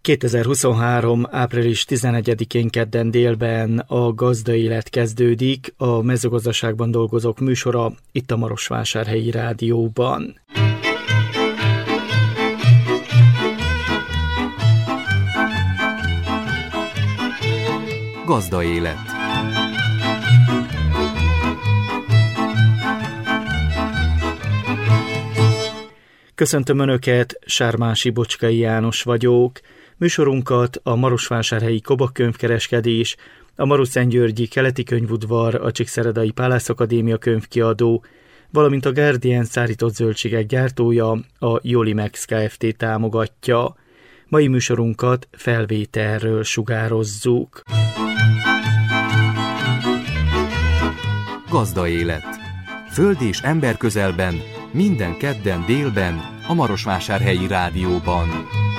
2023. április 11-én kedden délben a Gazdaélet kezdődik, a mezőgazdaságban dolgozók műsora itt a Marosvásárhelyi Rádióban. Gazdaélet. Köszöntöm Önöket, Sármási Bocskai János vagyok. Műsorunkat a Marosvásárhelyi Kobak könyvkereskedés, a Marosszentgyörgyi Keleti Könyvudvar, a Csíkszeredai Pálász Akadémia könyvkiadó, valamint a Guardian szárított zöldségek gyártója, a Jolimex Kft. Támogatja. Mai műsorunkat felvételről sugározzuk. Gazdaélet. Föld és ember közelben, minden kedden délben, a Marosvásárhelyi Rádióban.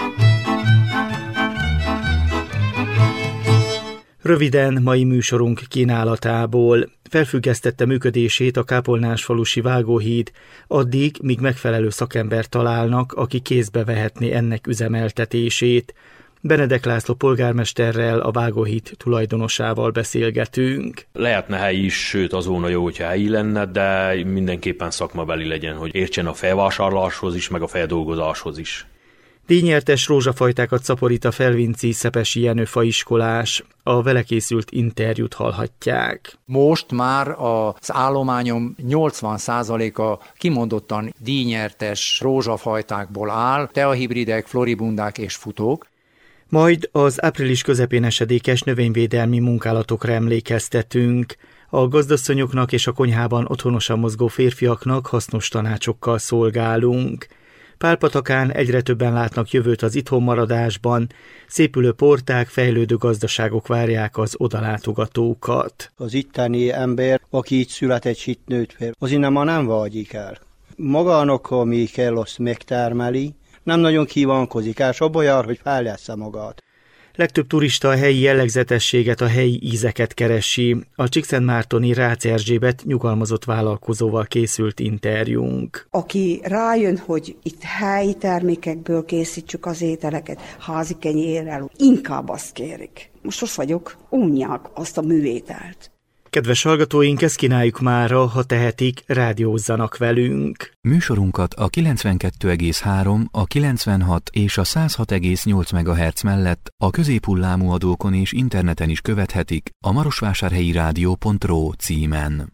Röviden mai műsorunk kínálatából. Felfüggesztette működését a kápolnásfalusi vágóhíd, addig, míg megfelelő szakembert találnak, aki kézbe vehetné ennek üzemeltetését. Benedek László polgármesterrel, a vágóhíd tulajdonosával beszélgetünk. Lehetne helyi is, sőt az volna jó, hogyha helyi lenne, de mindenképpen szakmabeli legyen, hogy értsen a felvásárláshoz is, meg a feldolgozáshoz is. Díjnyertes rózsafajtákat szaporít a felvinci Szepesi Jenő faiskolás. A vele készült interjút hallhatják. Most már az állományom 80%-a kimondottan díjnyertes rózsafajtákból áll, teahibridek, floribundák és futók. Majd az április közepén esedékes növényvédelmi munkálatokra emlékeztetünk. A gazdasszonyoknak és a konyhában otthonosan mozgó férfiaknak hasznos tanácsokkal szolgálunk. Pálpatakán egyre többen látnak jövőt az itthonmaradásban, szépülő porták, fejlődő gazdaságok várják az odalátogatókat. Az itteni ember, aki itt született, itt nőtt fel, az innen ma nem vágyik el. Magának, ami kell, azt megtermeli, nem nagyon kívánkozik el, és abba jár, hogy fejlessze magát. Legtöbb turista a helyi jellegzetességet, a helyi ízeket keresi. A Csíkszentmártoni Rácz Erzsébet nyugalmazott vállalkozóval készült interjúnk. Aki rájön, hogy itt helyi termékekből készítsük az ételeket, házi kenyérrel, inkább azt kérik. Most ott vagyok, unják azt a műételt. Kedves hallgatóink, ezt kínáljuk mára, ha tehetik, rádiózzanak velünk. Műsorunkat a 92,3, a 96 és a 106,8 MHz mellett a középhullámú adókon és interneten is követhetik a marosvásárhelyirádió.ro címen.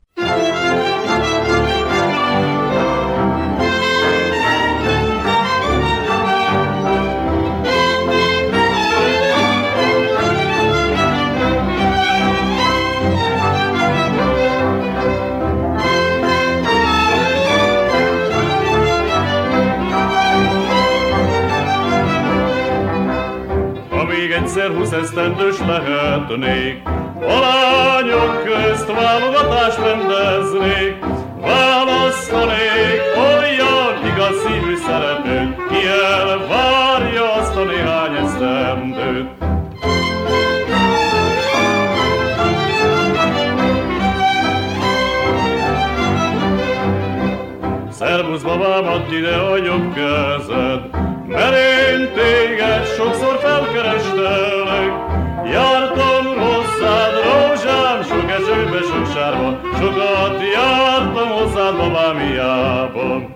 Egyszer 20 esztendős lehetnék, a lányok közt válogatást rendeznék, választanék olyan igaz szívű szeretőt, ki elvárja azt a néhány esztendőt. Szervusz babám, add ide a jobb kezed, mert én téged sokszor felkerestelek. Jártam hozzád, rózsám, sok esőbe, sok sárban, sokat jártam hozzád, babám, hiába.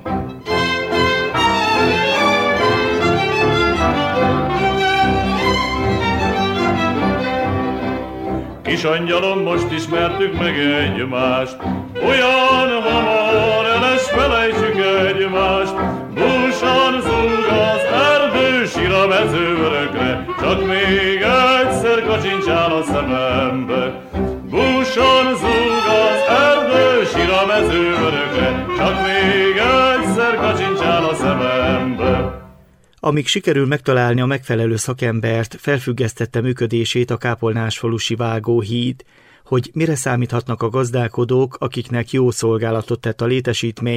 Kis angyalom, most ismertük meg egymást, olyan hamar el is felejtsük egymást. Búsan zúg az erdő, sír a mező örökre, csak még egyszer kacsincsál a szemembe. Búsan zúg az erdő, sír a mező örökre, csak még egyszer kacsincsál a szemembe. Amíg sikerül megtalálni a megfelelő szakembert, felfüggesztette működését a kápolnásfalusi vágóhíd. Hogy mire számíthatnak a gazdálkodók, akiknek jó szolgálatot tett a létesítmény,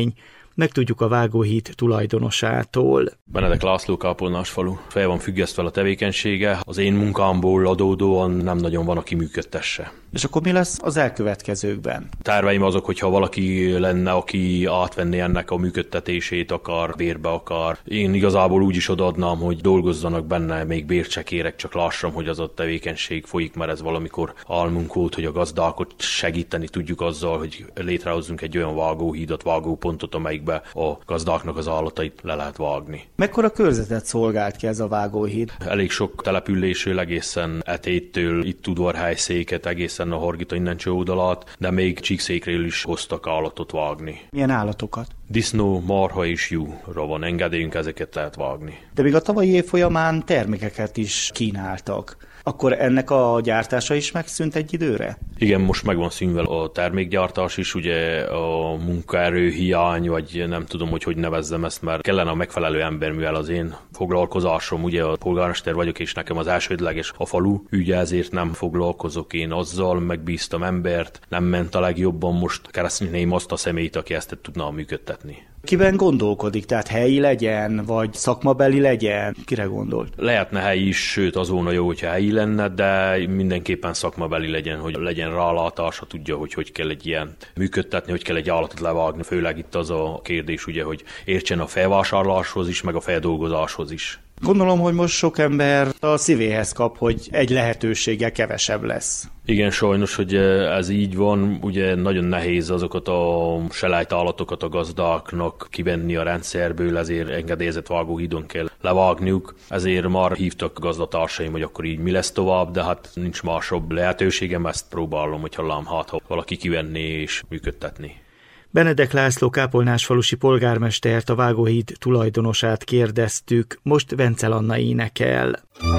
megtudjuk a Vágóhíd tulajdonosától. Benedek László, Kápolnásfalu. Fel van függesztve a tevékenysége, az én munkámból adódóan nem nagyon van, aki működtesse. És akkor mi lesz az elkövetkezőkben? Terveim azok, hogyha valaki lenne, aki átvenné ennek a működtetését, akar, bérbe akar. Én igazából úgy is odaadnám, hogy dolgozzanak benne, még bércsekérek, csak lássam, hogy az a tevékenység folyik, mert ez valamikor álmunk volt, hogy a gazdákat segíteni tudjuk azzal, hogy létrehozzunk egy olyan vágóhídat, vágópontot, amelyikbe a gazdáknak az állatait le lehet vágni. Mekkora körzetet szolgált ki ez a vágóhíd? Elég sok településről, egészen Etéttől, itt udvarhelyszéket, egészen a Hargita innen oldalát, de még Csíkszékről is hoztak állatot vágni. Milyen állatokat? Disznó, marha és juhra van engedélyünk, ezeket lehet vágni. De még a tavalyi év folyamán termékeket is kínáltak. Akkor ennek a gyártása is megszűnt egy időre? Igen, most meg van szűnve a termékgyártás is, ugye a munkaerő hiány, vagy nem tudom, hogy nevezzem ezt, mert kellene a megfelelő ember, mivel az én foglalkozásom, ugye a polgármester vagyok, és nekem az elsődleges a falu ügye, ezért nem foglalkozok én azzal, megbíztam embert, nem ment a legjobban, most keresném azt a személyt, aki ezt tudna működtetni. Kiben gondolkodik? Tehát helyi legyen, vagy szakmabeli legyen? Kire gondolt? Lehetne helyi is, sőt az volna jó, hogyha helyi lenne, de mindenképpen szakmabeli legyen, hogy legyen rálátása, tudja, hogy kell egy ilyen működtetni, hogy kell egy állatot levágni. Főleg itt az a kérdés, ugye, hogy értsen a felvásárláshoz is, meg a feldolgozáshoz is. Gondolom, hogy most sok ember a szívéhez kap, hogy egy lehetősége kevesebb lesz. Igen, sajnos, hogy ez így van. Ugye nagyon nehéz azokat a selejt állatokat a gazdáknak kivenni a rendszerből, ezért engedélyezett vágóhídon kell levágniuk. Ezért már hívtak gazdatársaim, hogy akkor így mi lesz tovább, de hát nincs másabb lehetőségem, ezt próbálom, hogy hallám, ha valaki kivenné és működtetni. Benedek László kápolnásfalusi polgármestert, a Vágóhíd tulajdonosát kérdeztük, most Vencel Anna énekel.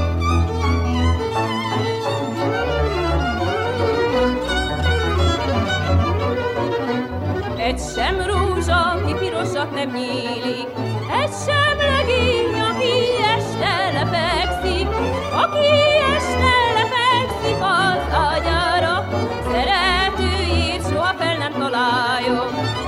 Egy sem rózsa, ki pirosat nem nyílik, egy sem legény, aki este lefekszik, aki este lefekszik az ágyára, szeretőjét soha fel nem találjon.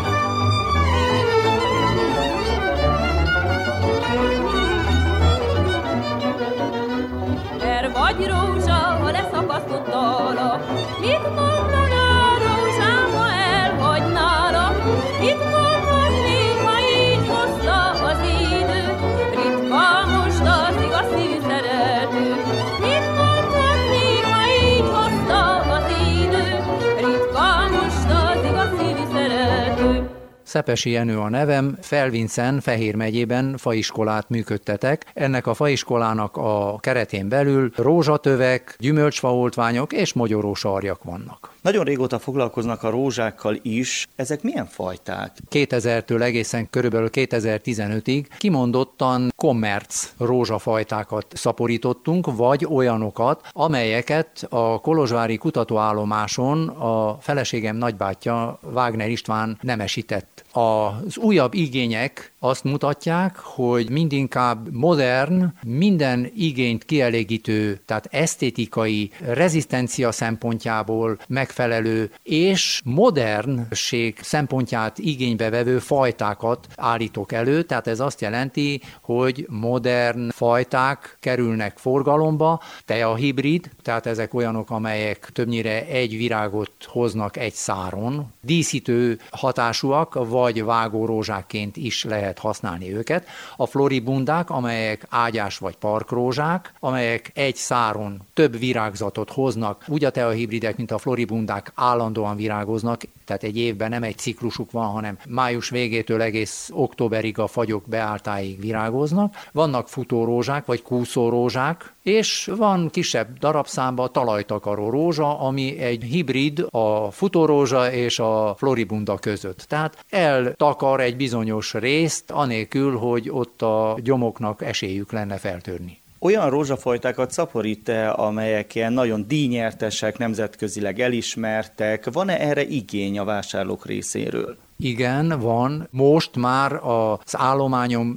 Vagy rózsa, ha leszakasztott dalak, mit mondaná rózsám, ha elhagynálak? Mit mondhatnék, ha így hozta az idő? Ritka most az igaz szívű szerető. Mit mondhatnék, ha így hozta az idő? Ritka most az igaz szívű szerető. Szepesi Jenő a nevem, Felvincen, Fehér megyében faiskolát működtetek. Ennek a faiskolának a keretén belül rózsatövek, gyümölcsfaoltványok és mogyorósarjak vannak. Nagyon régóta foglalkoznak a rózsákkal is. Ezek milyen fajták? 2000-től egészen körülbelül 2015-ig kimondottan kommerc rózsafajtákat szaporítottunk, vagy olyanokat, amelyeket a kolozsvári kutatóállomáson a feleségem nagybátyja Wagner István nemesített. Az újabb igények azt mutatják, hogy mindinkább modern, minden igényt kielégítő, tehát esztétikai, rezisztencia szempontjából megfelelő és modernség szempontját igénybe vevő fajtákat állítok elő, tehát ez azt jelenti, hogy modern fajták kerülnek forgalomba, teahibrid, tehát ezek olyanok, amelyek többnyire egy virágot hoznak egy száron, díszítő hatásúak, vagy vágórózsákként is lehet használni őket. A floribundák, amelyek ágyás vagy parkrózsák, amelyek egy száron több virágzatot hoznak, úgy a teahibridek, mint a floribundák állandóan virágoznak, tehát egy évben nem egy ciklusuk van, hanem május végétől egész októberig a fagyok beálltáig virágoznak. Vannak futórózsák, vagy kúszórózsák, és van kisebb darabszámban talajtakaró rózsa, ami egy hibrid a futórózsa és a floribunda között. Tehát eltakar egy bizonyos részt, anélkül, hogy ott a gyomoknak esélyük lenne feltörni. Olyan rózsafajtákat szaporít-e, amelyek ilyen nagyon díjnyertesek, nemzetközileg elismertek? Van-e erre igény a vásárlók részéről? Igen, van. Most már az állományom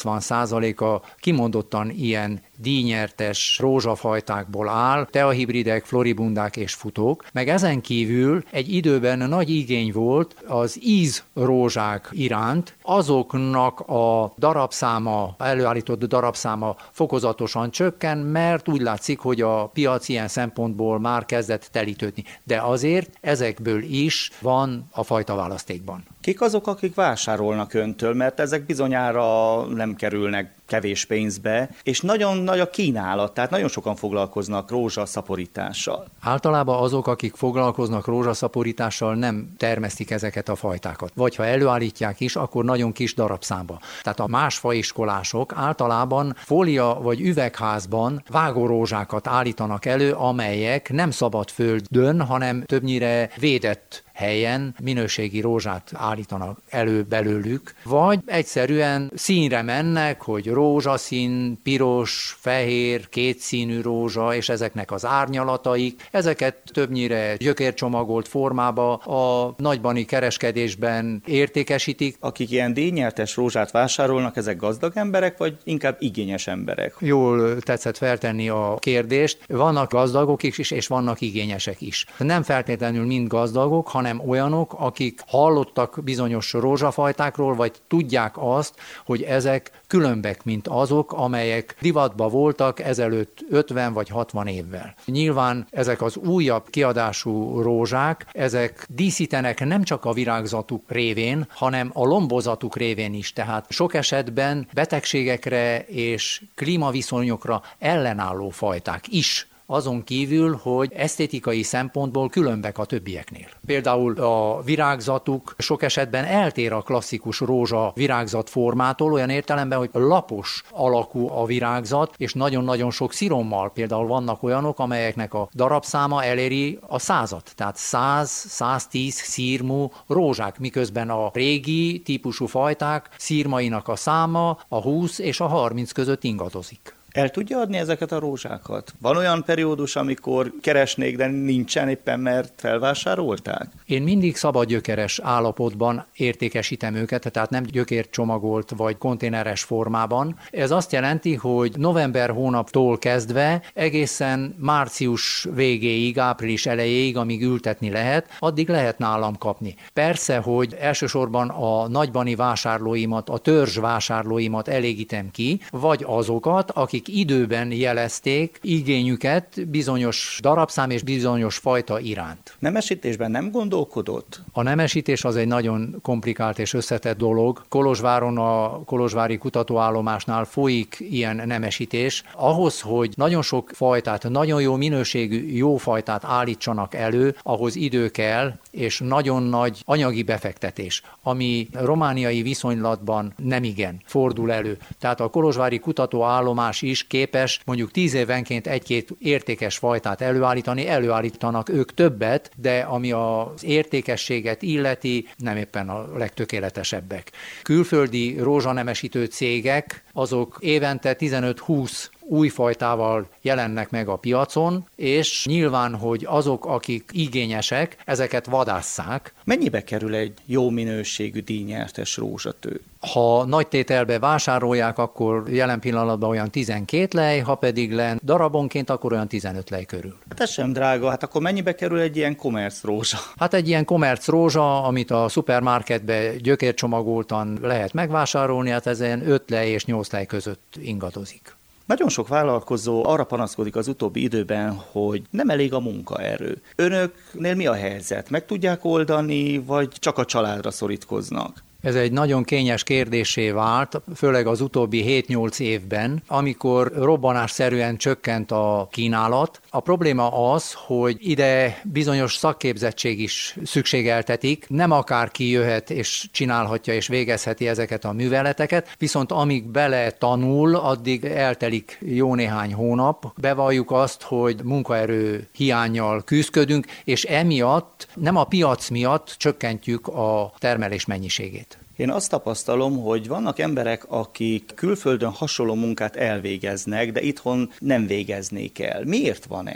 80%-a kimondottan ilyen díjnyertes rózsafajtákból áll, teahibridek, floribundák és futók, meg ezen kívül egy időben nagy igény volt az ízrózsák iránt, azoknak a darabszáma, előállított darabszáma fokozatosan csökken, mert úgy látszik, hogy a piac ilyen szempontból már kezdett telítődni. De azért ezekből is van a fajta választékban. Kik azok, akik vásárolnak öntől, mert ezek bizonyára nem kerülnek kevés pénzbe, és nagyon nagy a kínálat, tehát nagyon sokan foglalkoznak rózsaszaporítással. Általában azok, akik foglalkoznak rózsaszaporítással, nem termesztik ezeket a fajtákat. Vagy ha előállítják is, akkor nagyon kis darabszámba. Tehát a más faiskolások általában fólia vagy üvegházban vágórózsákat állítanak elő, amelyek nem szabad földön, hanem többnyire védett helyen minőségi rózsát állítanak elő belőlük, vagy egyszerűen színre mennek, hogy rózsaszín, piros, fehér, kétszínű rózsa, és ezeknek az árnyalataik, ezeket többnyire gyökércsomagolt formába a nagybani kereskedésben értékesítik. Akik ilyen díjnyertes rózsát vásárolnak, ezek gazdag emberek, vagy inkább igényes emberek? Jól tetszett feltenni a kérdést. Vannak gazdagok is, és vannak igényesek is. Nem feltétlenül mind gazdagok, hanem olyanok, akik hallottak bizonyos rózsafajtákról, vagy tudják azt, hogy ezek különbek, mint azok, amelyek divatba voltak ezelőtt 50 vagy 60 évvel. Nyilván ezek az újabb kiadású rózsák, ezek díszítenek nem csak a virágzatuk révén, hanem a lombozatuk révén is. Tehát sok esetben betegségekre és klímaviszonyokra ellenálló fajták is. Azon kívül, hogy esztétikai szempontból különbek a többieknél. Például a virágzatuk sok esetben eltér a klasszikus rózsa virágzat formától, olyan értelemben, hogy lapos alakú a virágzat, és nagyon-nagyon sok szirommal. Például vannak olyanok, amelyeknek a darabszáma eléri a 100-at, tehát 100-110 szírmú rózsák, miközben a régi típusú fajták szírmainak a száma a 20 és a 30 között ingadozik. El tudja adni ezeket a rózsákat? Van olyan periódus, amikor keresnék, de nincsen éppen, mert felvásárolták? Én mindig szabadgyökeres állapotban értékesítem őket, tehát nem gyökércsomagolt vagy konténeres formában. Ez azt jelenti, hogy november hónaptól kezdve egészen március végéig, április elejéig, amíg ültetni lehet, addig lehet nálam kapni. Persze, hogy elsősorban a nagybani vásárlóimat, a törzs vásárlóimat elégítem ki, vagy azokat, akik időben jelezték igényüket bizonyos darabszám és bizonyos fajta iránt. Nemesítésben nem gondolkodott? A nemesítés az egy nagyon komplikált és összetett dolog. Kolozsváron a kolozsvári kutatóállomásnál folyik ilyen nemesítés. Ahhoz, hogy nagyon sok fajtát, nagyon jó minőségű jó fajtát állítsanak elő, ahhoz idő kell, és nagyon nagy anyagi befektetés, ami romániai viszonylatban nem igen fordul elő. Tehát a kolozsvári kutatóállomás is képes mondjuk 10 évenként egy-két értékes fajtát előállítani, előállítanak ők többet, de ami az értékességet illeti, nem éppen a legtökéletesebbek. Külföldi rózsanemesítő cégek, azok évente 15-20 új fajtával jelennek meg a piacon, és nyilván, hogy azok, akik igényesek, ezeket vadásszák. Mennyibe kerül egy jó minőségű díjnyertes rózsatő? Ha nagy tételbe vásárolják, akkor jelen pillanatban olyan 12 lej, ha pedig darabonként, akkor olyan 15 lej körül. Hát ez sem drága, hát akkor mennyibe kerül egy ilyen commerce rózsa? Hát egy ilyen commerce rózsa, amit a szupermarketbe gyökércsomagoltan lehet megvásárolni, hát ez 5 lej és 8 lej között ingadozik. Nagyon sok vállalkozó arra panaszkodik az utóbbi időben, hogy nem elég a munkaerő. Önöknél mi a helyzet? Meg tudják oldani, vagy csak a családra szorítkoznak? Ez egy nagyon kényes kérdéssé vált, főleg az utóbbi 7-8 évben, amikor robbanásszerűen csökkent a kínálat. A probléma az, hogy ide bizonyos szakképzettség is szükségeltetik, nem akárki jöhet és csinálhatja és végezheti ezeket a műveleteket, viszont amíg bele tanul, addig eltelik jó néhány hónap. Bevalljuk azt, hogy munkaerő hiánnyal küzdködünk, és emiatt, nem a piac miatt csökkentjük a termelés mennyiségét. Én azt tapasztalom, hogy vannak emberek, akik külföldön hasonló munkát elvégeznek, de itthon nem végeznék el. Miért van ez?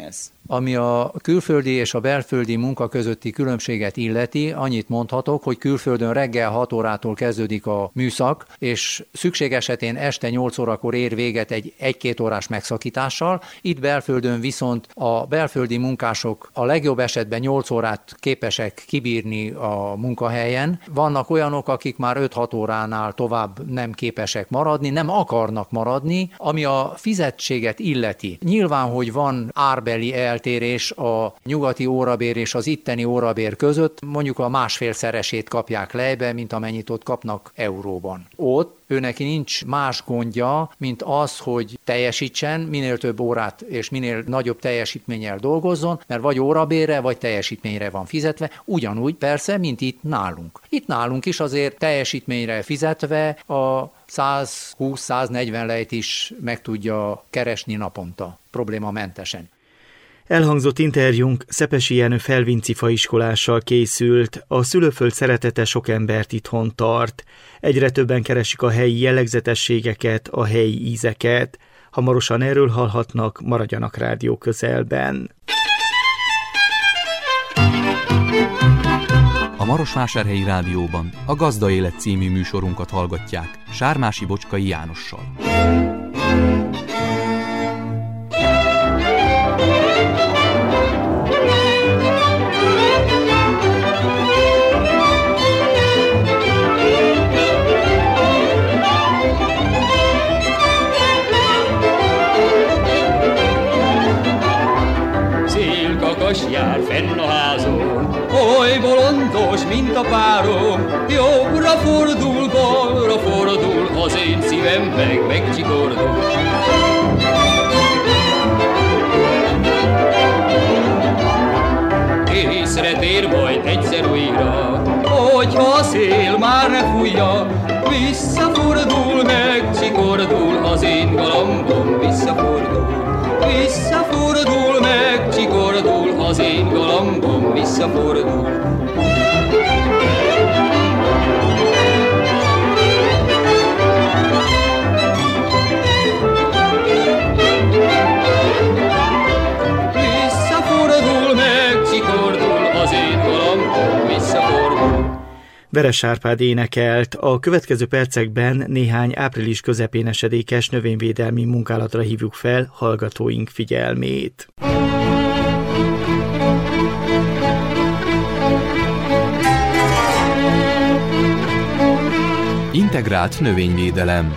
Ami a külföldi és a belföldi munka közötti különbséget illeti, annyit mondhatok, hogy külföldön reggel 6 órától kezdődik a műszak, és szükség esetén este 8 órakor ér véget egy 1-2 órás megszakítással. Itt belföldön viszont a belföldi munkások a legjobb esetben 8 órát képesek kibírni a munkahelyen. Vannak olyanok, akik már 5-6 óránál tovább nem képesek maradni, nem akarnak maradni, ami a fizetséget illeti. Nyilván, hogy van árbeli eltérés a nyugati órabér és az itteni órabér között, mondjuk a 1,5-szeresét kapják lejbe, mint amennyit ott kapnak euróban. Ott őneki nincs más gondja, mint az, hogy teljesítsen, minél több órát és minél nagyobb teljesítménnyel dolgozzon, mert vagy órabérre, vagy teljesítményre van fizetve, ugyanúgy persze, mint itt nálunk. Itt nálunk is azért teljesítményre fizetve a 120-140 lejt is meg tudja keresni naponta, problémamentesen. Elhangzott interjúnk Szepesi Jenő felvinci faiskolással készült, a szülőföld szeretete sok embert itthon tart. Egyre többen keresik a helyi jellegzetességeket, a helyi ízeket. Hamarosan erről hallhatnak, maradjanak rádió közelben. A Marosvásárhelyi Rádióban a Gazda Élet című műsorunkat hallgatják Sármási Bocskai Jánossal. Jár fenn a házon, oly bolondos, mint a párom, jobbra fordul, balra fordul, az én szívem megcsikordul. Észre tér majd egyszer újra, hogyha a szél már ne fújja, visszafordul, megcsikordul, az én galambom visszafordul. Visszafordul, megcsikordul, az én galambom visszafordul. Visszafordul, megcsikordul, az én galambom visszafordul. Veres Árpád énekelt, a következő percekben néhány április közepén esedékes növényvédelmi munkálatra hívjuk fel hallgatóink figyelmét. Integrált növényvédelem.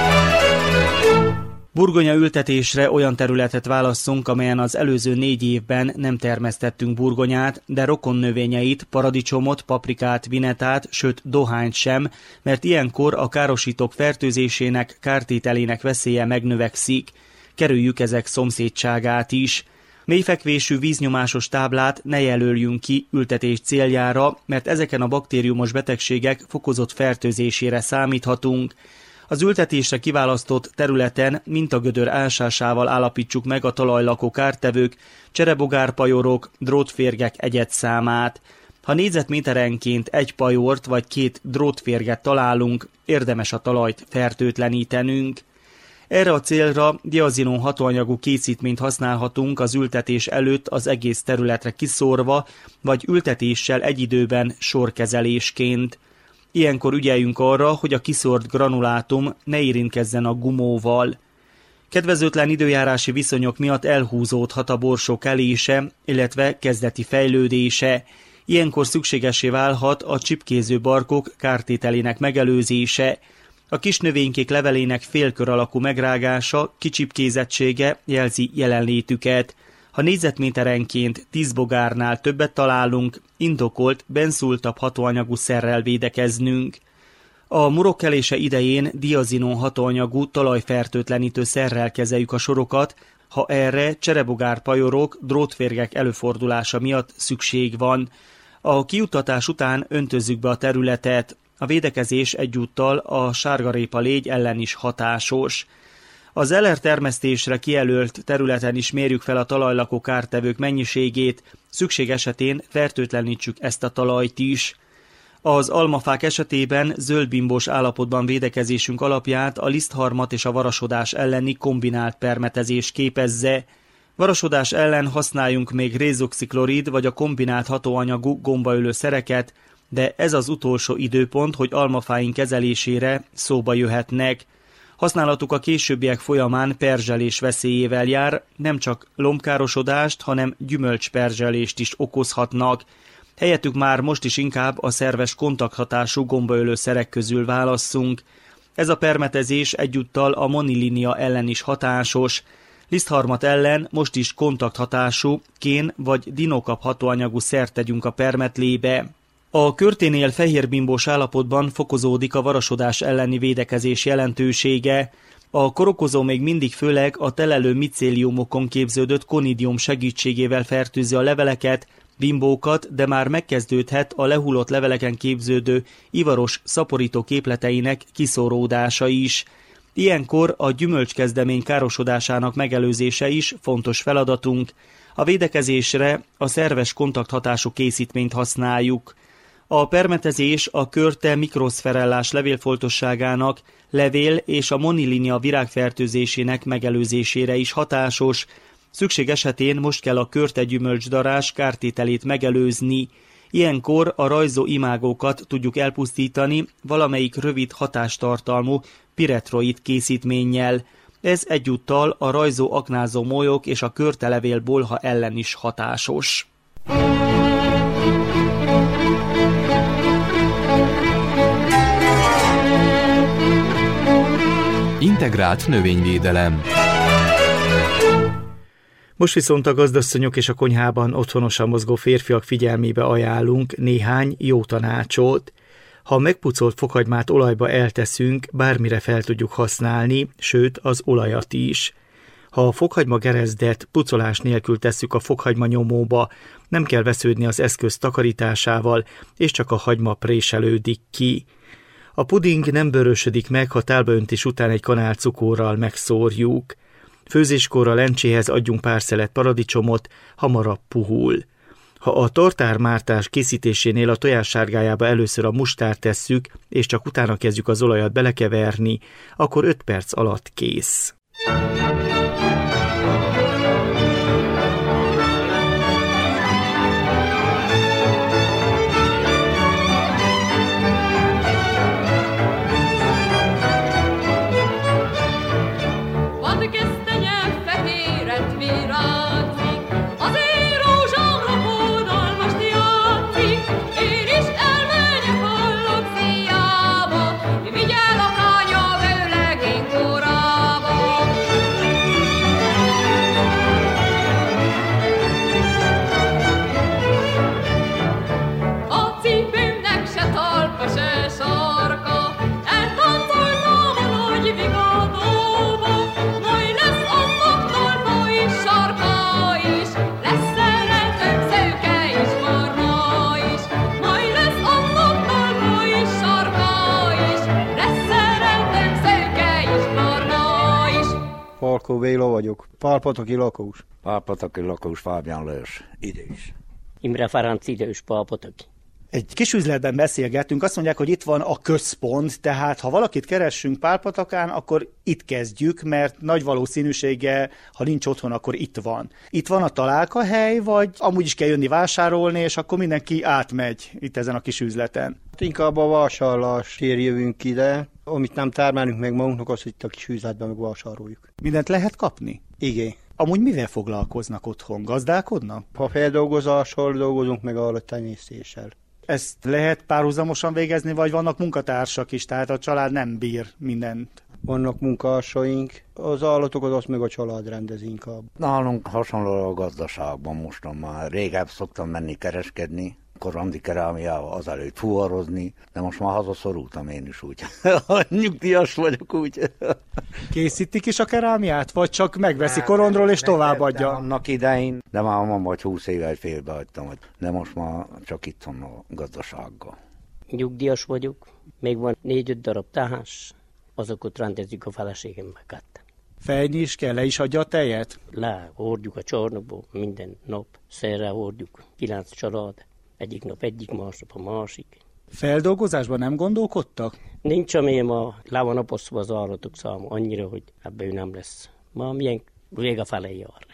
Burgonya ültetésre olyan területet válasszunk, amelyen az előző 4 évben nem termesztettünk burgonyát, de rokon növényeit, paradicsomot, paprikát, vinetát, sőt dohányt sem, mert ilyenkor a károsítók fertőzésének, kártételének veszélye megnövekszik. Kerüljük ezek szomszédságát is. Mélyfekvésű víznyomásos táblát ne jelöljünk ki ültetés céljára, mert ezeken a baktériumos betegségek fokozott fertőzésére számíthatunk. Az ültetésre kiválasztott területen mintagödör ásásával állapítsuk meg a talajlakó kártevők, cserebogárpajorok, drótférgek egyedszámát. Ha négyzetméterenként 1 pajort vagy 2 drótférget találunk, érdemes a talajt fertőtlenítenünk. Erre a célra diazinon hatóanyagú készítményt használhatunk az ültetés előtt az egész területre kiszórva, vagy ültetéssel egy időben sorkezelésként. Ilyenkor ügyeljünk arra, hogy a kiszórt granulátum ne érintkezzen a gumóval. Kedvezőtlen időjárási viszonyok miatt elhúzódhat a borsók elése, illetve kezdeti fejlődése. Ilyenkor szükségessé válhat a csipkéző barkok kártételének megelőzése. A kis növénykék levelének félkör alakú megrágása, kicsipkézettsége jelzi jelenlétüket. Ha négyzetméterenként 10 bogárnál többet találunk, indokolt benzultabb hatóanyagú szerrel védekeznünk. A murokkelése idején diazinon hatóanyagú talajfertőtlenítő szerrel kezeljük a sorokat, ha erre cserebogárpajorok, drótférgek előfordulása miatt szükség van. A kiuttatás után öntözzük be a területet. A védekezés egyúttal a sárgarépa légy ellen is hatásos. Az LR termesztésre kijelölt területen is mérjük fel a talajlakó kártevők mennyiségét, szükség esetén fertőtlenítsük ezt a talajt is. Az almafák esetében zöldbimbós állapotban védekezésünk alapját a lisztharmat és a varasodás elleni kombinált permetezés képezze. Varasodás ellen használjunk még rézoxiklorid vagy a kombinált hatóanyagú gombaölő szereket, de ez az utolsó időpont, hogy almafáink kezelésére szóba jöhetnek. Használatuk a későbbiek folyamán perzselés veszélyével jár, nem csak lombkárosodást, hanem gyümölcsperzselést is okozhatnak. Helyettük már most is inkább a szerves kontakthatású gombaölő szerek közül válasszunk. Ez a permetezés egyúttal a monilinia ellen is hatásos. Lisztharmat ellen most is kontakthatású, kén vagy dinokap hatóanyagú szert tegyünk a permetlébe. A körténél fehérbimbós állapotban fokozódik a varasodás elleni védekezés jelentősége. A korokozó még mindig főleg a telelő micéliumokon képződött konidium segítségével fertőzi a leveleket, bimbókat, de már megkezdődhet a lehullott leveleken képződő ivaros szaporító képleteinek kiszóródása is. Ilyenkor a gyümölcskezdemény károsodásának megelőzése is fontos feladatunk. A védekezésre a szerves kontakthatású készítményt használjuk. A permetezés a körte mikroszferellás levélfoltosságának, levél és a monilinia virágfertőzésének megelőzésére is hatásos. Szükség esetén most kell a körte gyümölcsdarás kártételét megelőzni. Ilyenkor a rajzó imágókat tudjuk elpusztítani valamelyik rövid hatástartalmú piretroid készítménnyel. Ez egyúttal a rajzó aknázó molyok és a körtelevél bolha ellen is hatásos. Integrált növényvédelem. Most viszont a gazdasszonyok és a konyhában otthonosan mozgó férfiak figyelmébe ajánlunk néhány jó tanácsot. Ha a megpucolt fokhagymát olajba elteszünk, bármire fel tudjuk használni, sőt az olajat is. Ha a fokhagyma gerezdet pucolás nélkül tesszük a fokhagyma nyomóba, nem kell vesződni az eszköz takarításával, és csak a hagyma préselődik ki. A puding nem bőrösödik meg, ha tálbaöntés után egy kanál cukorral megszórjuk. Főzéskor a lencséhez adjunk pár szelet paradicsomot, hamarabb puhul. Ha a tortármártás készítésénél a tojás sárgájába először a mustárt tesszük, és csak utána kezdjük az olajat belekeverni, akkor 5 perc alatt kész. Falkó Béla vagyok, Pálpataki lakós. Pálpataki lakós, Fábián Lajos, idős. Imre Ferenc, idős, Pálpataki. Egy kis üzletben beszélgettünk, azt mondják, hogy itt van a központ, tehát ha valakit keressünk Pálpatakán, akkor itt kezdjük, mert nagy valószínűséggel, ha nincs otthon, akkor itt van. Itt van a találkahely, vagy amúgy is kell jönni vásárolni, és akkor mindenki átmegy itt ezen a kis üzleten? Inkább a vásárlásért jövünk ide, amit nem termelünk meg magunknak, azt itt a kis üzletben megvásároljuk. Mindent lehet kapni? Igen. Amúgy mivel foglalkoznak otthon? Gazdálkodnak? Ha feldolgozással dolgozunk, meg állattenyésztéssel. Ezt lehet párhuzamosan végezni, vagy vannak munkatársak is, tehát a család nem bír mindent? Vannak munkássaink, az állatokat azt meg a család rendez inkább. Nálunk hasonló a gazdaságban mostan már. Régebb szoktam menni kereskedni, korandi kerámiával azelőtt fuvarozni, de most már hazaszorultam én is úgy. Nyugdíjas vagyok úgy. Készítik is a kerámiát, vagy csak megveszi korondról és továbbadja? Annak idején, de már ma vagy 20 éve félbehagytam, de most már csak itt van a gazdasággal. Nyugdíjas vagyok, még van 4-5 darab tahás, azokat rendezzük a feleségemmel. Fejni is kell, le is adja a tejet? Hordjuk a csarnokból minden nap, szerre hordjuk, 9 család. Egyik nap egyik, másnap a másik. Feldolgozásban nem gondolkodtak? Nincs, amilyen le van aposztva az állatok száma annyira, hogy ebbe ő nem lesz. Ma milyen rég a felé jár.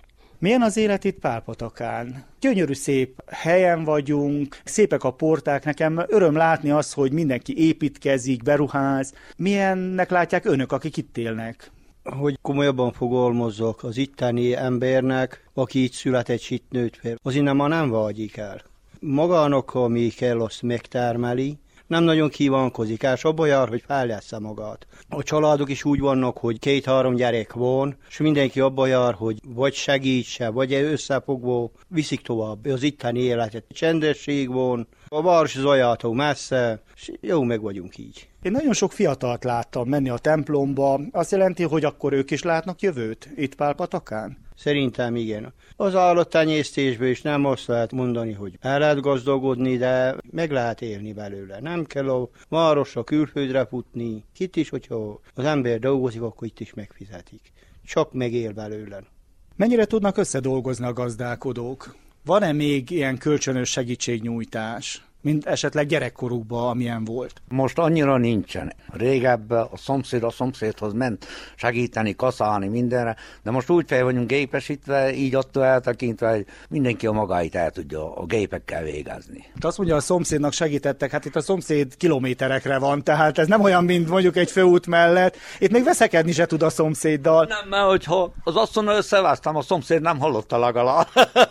Milyen az élet itt Pálpatakán? Gyönyörű szép helyen vagyunk, szépek a porták, nekem öröm látni azt, hogy mindenki építkezik, beruház. Milyennek látják önök, akik itt élnek? Hogy komolyabban fogalmazzak, az itteni embernek, aki itt született, és itt nőtt fel, az innen már nem vágyik el. Magának, ami kell, azt megtermeli, nem nagyon kívánkozik, és abba jár, hogy fejlessze magát. A családok is úgy vannak, hogy 2-3 gyerek van, és mindenki abba jár, hogy vagy segítse, vagy összefogva viszik tovább az itteni életet. Csendesség van, a város zajától messze, és jó meg vagyunk így. Én nagyon sok fiatalt láttam menni a templomba. Azt jelenti, hogy akkor ők is látnak jövőt itt Pálpatakán? Szerintem igen. Az állattenyésztésből is nem azt lehet mondani, hogy el lehet gazdagodni, de meg lehet élni belőle. Nem kell a városra, külföldre futni. Itt is, hogyha az ember dolgozik, akkor itt is megfizetik. Csak megél belőle. Mennyire tudnak összedolgozni a gazdálkodók? Van-e még ilyen kölcsönös segítségnyújtás, mint esetleg gyerekkorukban, amilyen volt? Most annyira nincsen. Régebben a szomszédhoz ment segíteni, kaszálni mindenre, de most úgy fel vagyunk gépesítve, így attól eltekintve, hogy mindenki a magáit el tudja a gépekkel végezni. Azt mondja, a szomszédnak segítettek, hát itt a szomszéd kilométerekre van, tehát ez nem olyan, mint mondjuk egy főút mellett. Itt még veszekedni se tud a szomszéddal. Nem, mert hogyha az asszonnyal összeváztam, a szomszéd nem hallotta legalább.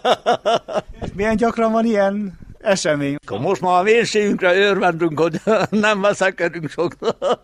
Milyen gyakran van ilyen esemény? Most már a vénségünkre örvendünk, hogy nem veszekedünk sok.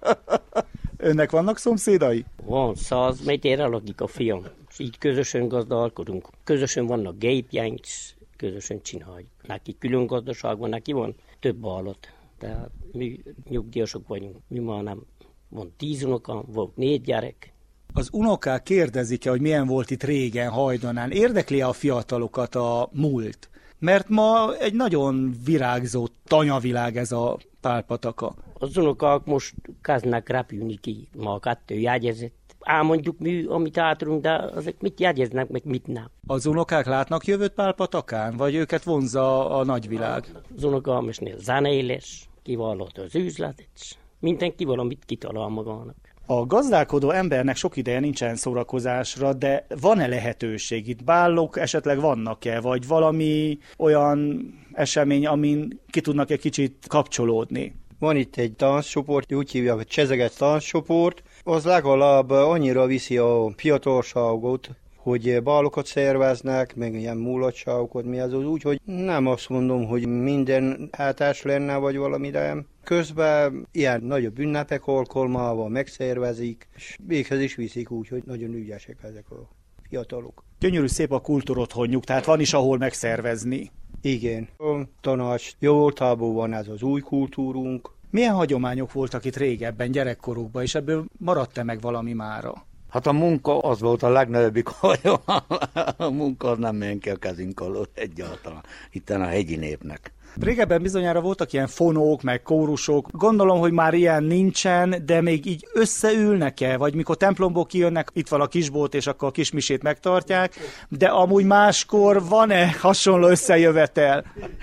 Önnek vannak szomszédai? Van, 100 méterre lakik a fiam, és így közösen gazdálkodunk. Közösen vannak gépjeink, közösen csináljuk. Neki külön gazdaság van, neki van több állat. Tehát mi nyugdíjasok vagyunk, mi már nem. Van 10 unokám, volt 4 gyerek. Az unokák kérdezik-e, hogy milyen volt itt régen, hajdanán? Érdekli-e a fiatalokat a múlt? Mert ma egy nagyon virágzó tanyavilág ez a Pálpataka. Az unokák most kezdnek repülni ki, ma 2 jegyezett. Elmondjuk mi, amit átrunk, de azok mit jegyeznek, meg mit nem. Az unokák látnak jövőt Pálpatakán, vagy őket vonzza a nagyvilág? Az unokám is zenélés, kivallott az üzletet, mindenki valamit kitalál magának. A gazdálkodó embernek sok ideje nincsen szórakozásra, de van-e lehetőség? Itt bálok esetleg vannak-e, vagy valami olyan esemény, amin ki tudnak egy kicsit kapcsolódni? Van itt egy tánccsoport, úgy hívják, hogy Csezeget tánccsoport, az legalább annyira viszi a fiatalságot, hogy bálokat szerveznek, meg ilyen mulatságokat, mi az úgy, hogy nem azt mondom, hogy minden hátás lenne, vagy valami, de közben ilyen nagyobb ünnepek alkalmával megszervezik, és véghez is viszik úgy, hogy nagyon ügyesek ezek a fiatalok. Gyönyörű szép a kultúrotthonjuk, tehát van is ahol megszervezni. Igen, a tanács jóvoltából van ez az új kultúrunk. Milyen hagyományok voltak itt régebben, gyerekkorukban, és ebből maradt-e meg valami mára? Hát a munka az volt a legnagyobbik hagyomány. A munka az nem menjen ki a kezünk alól egyáltalán, itten a hegyi népnek. Régebben bizonyára voltak ilyen fonók, meg kórusok. Gondolom, hogy már ilyen nincsen, de még így összeülnek-e? Vagy mikor templomból kijönnek, itt van a kisbolt, és akkor a kismisét megtartják, de amúgy máskor van-e hasonló összejövetel?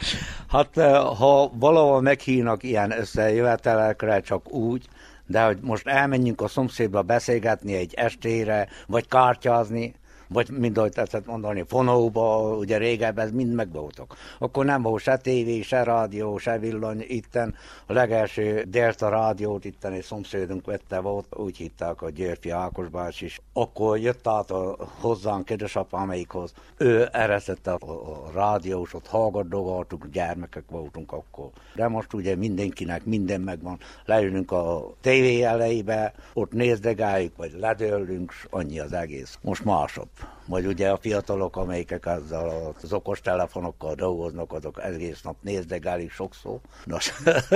Hát ha valahol meghívnak ilyen összejövetelekre, csak úgy, de hogy most elmenjünk a szomszédba beszélgetni egy estére, vagy kártyázni, vagy mind ahogy tetszett mondani, fonóba, ugye régebben ez mind megvoltak. Akkor nem volt se tévé, se rádió, se villany itten. A legelső Delta rádiót itten egy szomszédunk vette, volt, úgy hitták a Györfi Ákos bácsi is. Akkor jött át hozzánk édesapámékhoz. Ő eresztette a rádiós, ott hallgatdogaltuk, gyermekek voltunk akkor. De most ugye mindenkinek minden megvan. Leülünk a tévé elejébe, ott nézdegáljuk, vagy ledőlünk, annyi az egész. Most másabb. Vagy ugye a fiatalok, amelyek ezzel az okos telefonokkal dolgoznak, azok egész nap nézdegálik sokszor. Nos,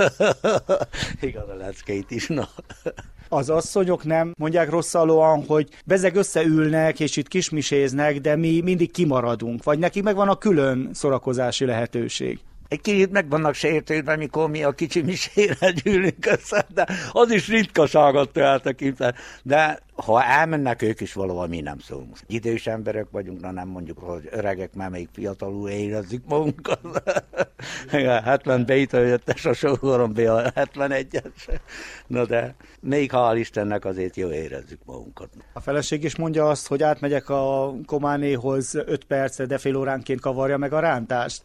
igaz a leckeit is, na. Az asszonyok nem mondják rosszalóan, hogy bezeg összeülnek, és itt kismiséznek, de mi mindig kimaradunk, vagy nekik megvan a külön szórakozási lehetőség. Egy kicsit meg vannak sértődve, mikor mi a kicsi misére gyűlünk össze, de az is ritkaságot eltekintve. De Ha elmennek ők is valahol, mi nem szólunk. Idős emberek vagyunk, na nem mondjuk, hogy öregek, mert még fiatalul érezzük magunkat. 70 beíteljöttes a sógoromba, a 71-es. Na de még hál' Istennek azért jó érezzük magunkat. A feleség is mondja azt, hogy átmegyek a kománéhoz 5 percre, de fél óránként kavarja meg a rántást.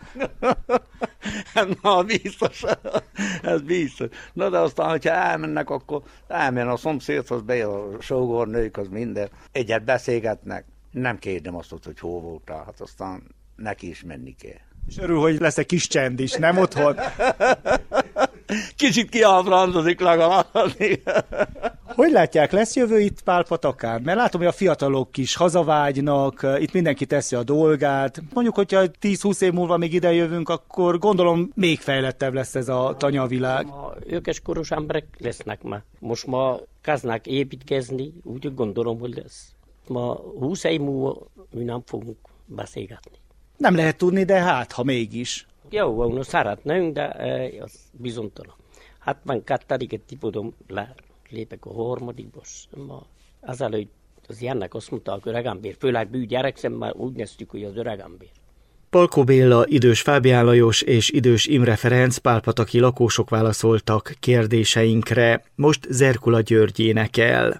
Na, biztos. Ez biztos. Na de aztán, hogyha elmennek, akkor elmen a szomszédhoz, be a sógornők, az minden. Egyet beszélgetnek. Nem kérdem azt, hogy hol voltál, hát aztán neki is menni kell. És örül, hogy lesz egy kis csend is, nem otthon? Kicsit kiábrándozik legalább. Hogy látják, lesz jövő itt Pálpatakán? Mert látom, hogy a fiatalok is hazavágynak, itt mindenki teszi a dolgát. Mondjuk, hogyha 10-20 év múlva még ide jövünk, akkor gondolom még fejlettebb lesz ez a tanyavilág. A ökeskoros emberek lesznek már. Most ma kezdnek építkezni, úgy gondolom, hogy lesz. Ma 20 év múlva mi nem fogunk beszélgetni. Nem lehet tudni, de hát, ha mégis. Jó, van, szeretnénk, de az bizonytalan. 72. tipodom lépek a harmadikbos. Azelőtt az ilyennek azt mondta, hogy öregembér, főleg bűgyerek szemmel úgy néztük, hogy az öregembér. Palkó Béla, idős Fábián Lajos és idős Imre Ferenc pálpataki lakósok válaszoltak kérdéseinkre. Most Zerkula György énekel.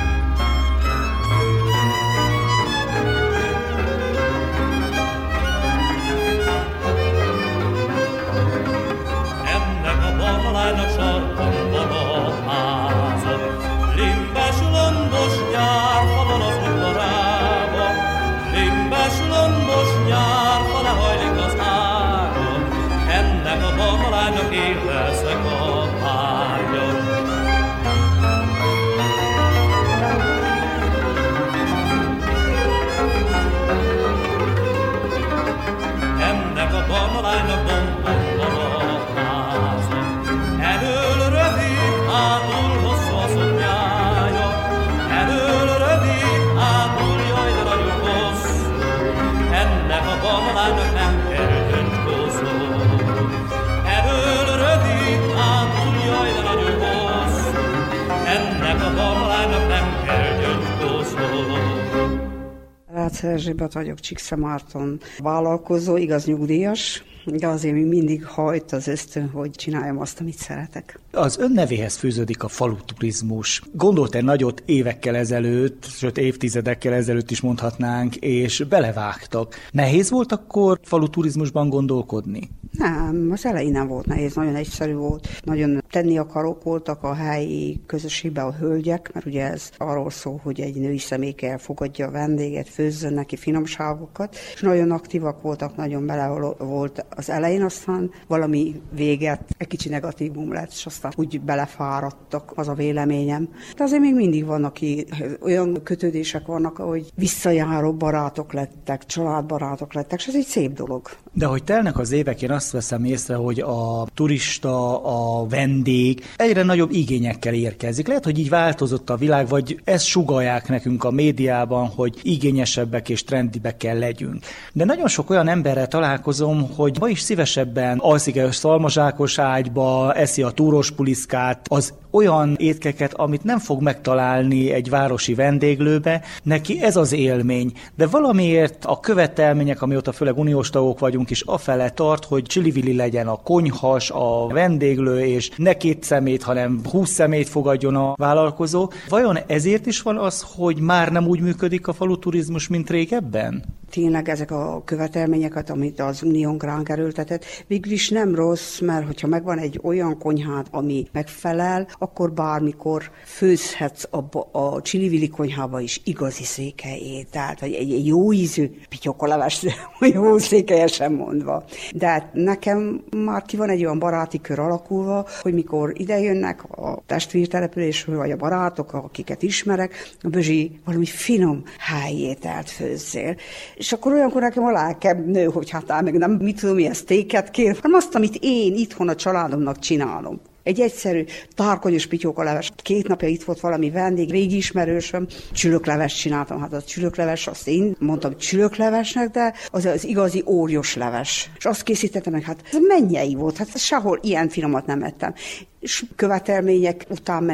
Rácz Erzsébet vagyok, Csíkszentmárton vállalkozó, igaz nyugdíjas, de azért még mindig hajt az ösztön, hogy csináljam azt, amit szeretek. Az ön nevéhez fűződik a faluturizmus. Gondolt-e nagyot évekkel ezelőtt, sőt évtizedekkel ezelőtt is mondhatnánk, és belevágtak. Nehéz volt akkor faluturizmusban gondolkodni? Nem, az elején nem volt nehéz, nagyon egyszerű volt. Nagyon tenni akarók voltak a helyi közösségben a hölgyek, mert ugye ez arról szól, hogy egy női személy elfogadja a vendéget, főzzön neki finomságokat, és nagyon aktívak voltak, nagyon bele volt az elején, aztán valami véget, egy kicsi negatívum lett, és aztán úgy belefáradtak, az a véleményem. De azért még mindig vannak, olyan kötődések vannak, hogy visszajáró barátok lettek, családbarátok lettek, és ez egy szép dolog. De hogy telnek az évek, én azt veszem észre, hogy a turista, a vendég egyre nagyobb igényekkel érkezik. Lehet, hogy így változott a világ, vagy ezt sugallják nekünk a médiában, hogy igényesebbek és trendibbek kell legyünk. De nagyon sok olyan emberrel találkozom, hogy ma is szívesebben alszik a szalmazsákos ágyba, eszi a túrospuliszkát, az olyan étkeket, amit nem fog megtalálni egy városi vendéglőbe, neki ez az élmény. De valamiért a követelmények, amióta főleg uniós tagok vagyunk is, afele tart, hogy csili-vili legyen a konyhas, a vendéglő, és ne 2 szemét, hanem 20 szemét fogadjon a vállalkozó. Vajon ezért is van az, hogy már nem úgy működik a faluturizmus, mint régebben? Tényleg ezek a követelményeket, amit az Unión ránk erőltetett, végül is nem rossz, mert hogyha megvan egy olyan konyhád, ami megfelel, akkor bármikor főzhetsz a csili-vili konyhába is igazi székelyét, tehát egy jó ízű pityokaleves, jó székelyesen mondva. De nekem már ki van egy olyan baráti kör alakulva, hogy mikor idejönnek a testvértelepülésről, vagy a barátok, akiket ismerek, a Bözsi, valami finom helyiételt főzzél. És akkor olyankor nekem a lelkem nő, hogy hát meg nem mit tudom, milyen sztéket kér, hanem azt, amit én itthon a családomnak csinálom. Egy egyszerű tárkonyos pityókaleves. 2 napja itt volt valami vendég, régi ismerősöm, csülökleves csináltam. Hát a csülökleves, azt én mondtam csülöklevesnek, de az igazi óriós leves. És azt készítettem meg, hát ez mennyei volt, hát sehol ilyen finomat nem ettem. És követelmények után mennek.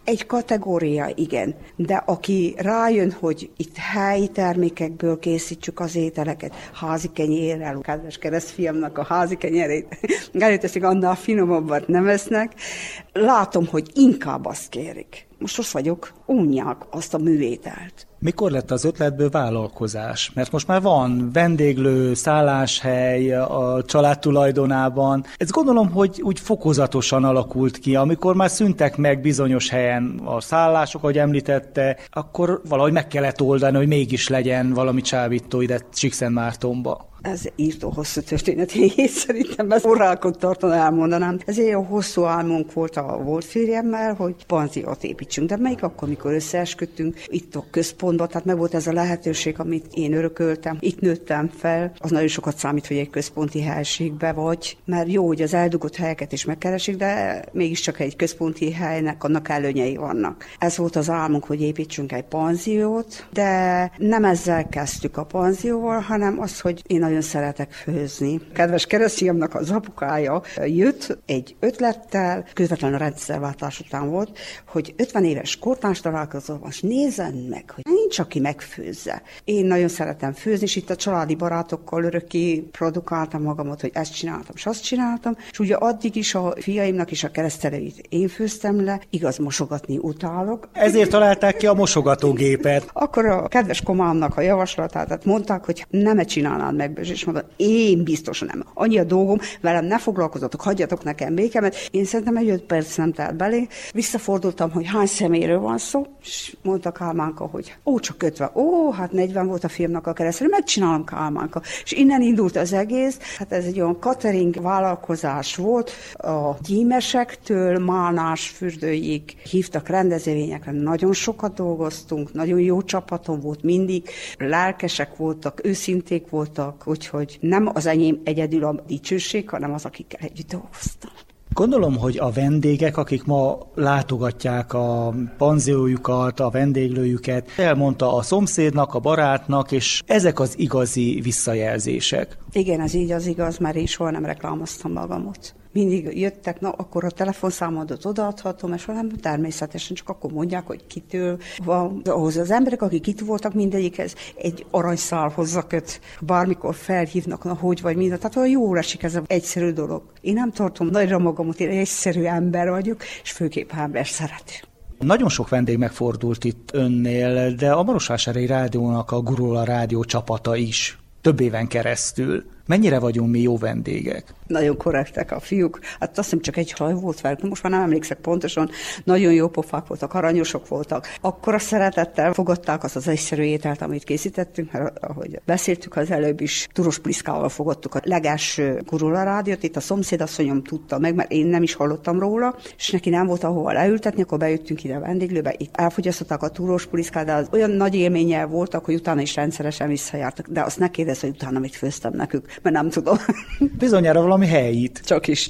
Egy kategória, igen, de aki rájön, hogy itt helyi termékekből készítsük az ételeket, házi kenyérrel, kedves keresztfiamnak a házi kenyerét, elíteszik, annál finomabbat nem esznek, látom, hogy inkább azt kérik. Most ott vagyok, unják azt a műételt. Mikor lett az ötletből vállalkozás? Mert most már van vendéglő, szálláshely a család tulajdonában. Ezt gondolom, hogy úgy fokozatosan alakult ki. Amikor már szűntek meg bizonyos helyen a szállások, ahogy említette, akkor valahogy meg kellett oldani, hogy mégis legyen valami csábító ide Csíkszentmártonba. Ez írtó hosszú történet, én szerintem ezt orrálkot tartani elmondanám. Ez egy hosszú álmunk volt a volt férjemmel, hogy panziót építsünk, de melyik akkor, mikor összeesküdtünk, itt a központban, tehát meg volt ez a lehetőség, amit én örököltem, itt nőttem fel, az nagyon sokat számít, hogy egy központi helységbe vagy, mert jó, hogy az eldugott helyeket is megkeresik, de mégiscsak egy központi helynek annak előnyei vannak. Ez volt az álmunk, hogy építsünk egy panziót, de nem ezzel kezdtük a panzióval, hanem az, hogy én nagyon szeretek főzni. Kedves keresztfiamnak az apukája jött egy ötlettel, közvetlenül a rendszerváltás után volt, hogy 50 éves kortárs találkozó, most nézzen meg, hogy nincs, aki megfőzze. Én nagyon szeretem főzni, és itt a családi barátokkal örökké produkáltam magamat, hogy ezt csináltam, és azt csináltam, és ugye addig is a fiaimnak is a keresztelőit én főztem le, igaz, mosogatni utálok. Ezért találták ki a mosogatógépet. Akkor a kedves komámnak a javaslatát mondták, hogy nem csinálnád meg, és mondom, én biztosan nem. Annyi a dolgom, velem ne foglalkozatok, hagyjatok nekem békemet. Én szerintem egy 5 perc nem telt belé. Visszafordultam, hogy hány személyről van szó, és mondta Kálmánka, hogy csak 50. Hát 40 volt a filmnak a keresztül, megcsinálom, Kálmánka. És innen indult az egész. Hát ez egy olyan catering vállalkozás volt. A gyímesektől Málnás fürdőig hívtak rendezvényekre. Nagyon sokat dolgoztunk, nagyon jó csapatom volt mindig. Lelkesek voltak, őszinték voltak, úgyhogy nem az enyém egyedül a dicsőség, hanem az, akikkel együtt dolgoztam. Gondolom, hogy a vendégek, akik ma látogatják a panziójukat, a vendéglőjüket, elmondta a szomszédnak, a barátnak, és ezek az igazi visszajelzések. Igen, ez így az igaz, mert én soha nem reklámoztam magamot. Mindig jöttek, akkor a telefonszámodat odaadhatom, és hanem természetesen csak akkor mondják, hogy kitől van. Ahhoz az emberek, akik itt voltak, mindegyikhez egy aranyszál hozzaköt, bármikor felhívnak, hogy vagy minden. Tehát olyan jól esik ez az egyszerű dolog. Én nem tartom nagyra magamot, én egy egyszerű ember vagyok, és főképp ember szerető. Nagyon sok vendég megfordult itt önnél, de a Marosvásárhelyi Rádiónak a Gurula Rádió csapata is több éven keresztül. Mennyire vagyunk mi jó vendégek? Nagyon korrektek a fiúk. Hát azt hiszem csak egy haj volt velük, most már nem emlékszek pontosan. Nagyon jó pofák voltak, aranyosok voltak. Akkor a szeretettel fogadták azt az egyszerű ételt, amit készítettünk, mert ahogy beszéltük az előbb is, Turos Pliszkával fogadtuk a legelső Gurula Rádiót. Itt a szomszédasszonyom tudta meg, mert én nem is hallottam róla, és neki nem volt ahova leültetni, akkor bejöttünk ide a vendéglőbe. Itt elfogyasztották a Turos Pliszkát, de az olyan nagy élménnyel voltak, hogy utána is rendszeresen visszajártak. De azt ne kérdezz, hogy utána mit főztem nekük, mert nem tudom. Bizonyára valami helyit. Csak is.